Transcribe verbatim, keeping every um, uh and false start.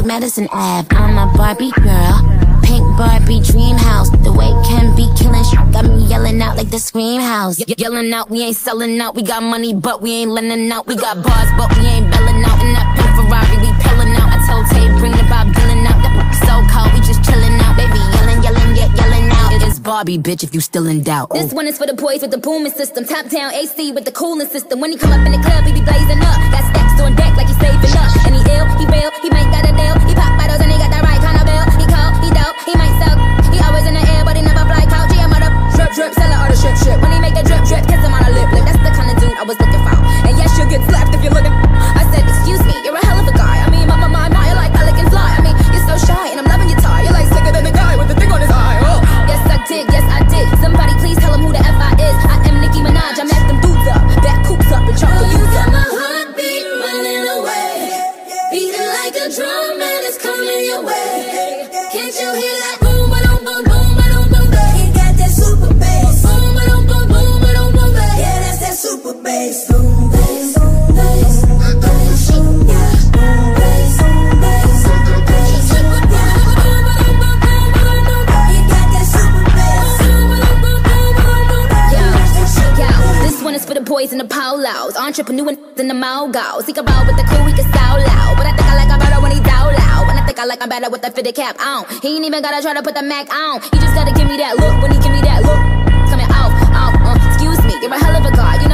Madison Ave. I'm a Barbie girl, pink Barbie dream house. The way Ken be killing shit got me yelling out like the Scream House. Ye yelling out, we ain't selling out. We got money, but we ain't lending out. We got bars, but we ain't belling out. In that pink Ferrari, we pillin' out. I told Tay, bring the Bob Dylan out. That so cold, we just chillin' out. Baby, yelling, yelling, yeah, yelling out. It is Barbie, bitch, if you still in doubt. This one is for the boys with the booming system. Top down A C with the cooling system. When he come up in the club, he be blazing up. Got stacks on deck like he's saving up. And he ill, he real, he might got a deal. He pop bottles and he got the right kind of bill. He cold, he dope, he might sell. He always in the air, but he never fly couch. He a mother drip drip, sell all the strip strip. When he make a drip drip, kiss him on a lip lip. That's the kind of dude I was looking for. And yes, you'll get slapped if you're looking. I said, excuse me, you're a hell of a guy. I mean, my my my, my you're like Pelican fly. I mean, you're so shy and I'm loving your tie. You're like slicker than the guy with the thing on his eye. Oh. Yes, I did, yes, I did. Somebody please tell him who the F I is. I am Nicki Minaj, I messed them dudes up. Back coops up and chop the You youth got up. my heartbeat running away, beating like a drum and it's coming your way. Can't you hear that boom, ba-dum, boom, boom, ba-dum, boom, boom? He got that super bass. Boom, ba-dum, boom, boom, ba-dum, boom, boom. Yeah, that's that super bass. Boom, bass, boom, bass, boom, bass, boom, bass, boom, bass, boom, bass. Super bass. Boom, ba-dum, boom, boom, ba-dum, boom, boom. He got that super bass. Boom, ba-dum, boom, boom, ba-dum, boom, boom. Yo, yo, this one is for the boys in the polos. Entrepreneur in the mogos. He can roll with the crew, he can sound loud. But I think I like him better when he's out loud. And I think I like him better with the fitted cap on. He ain't even gotta try to put the Mac on. He just gotta give me that look when he give me that look. Coming out, out, uh, excuse me, you're a hell of a guy. You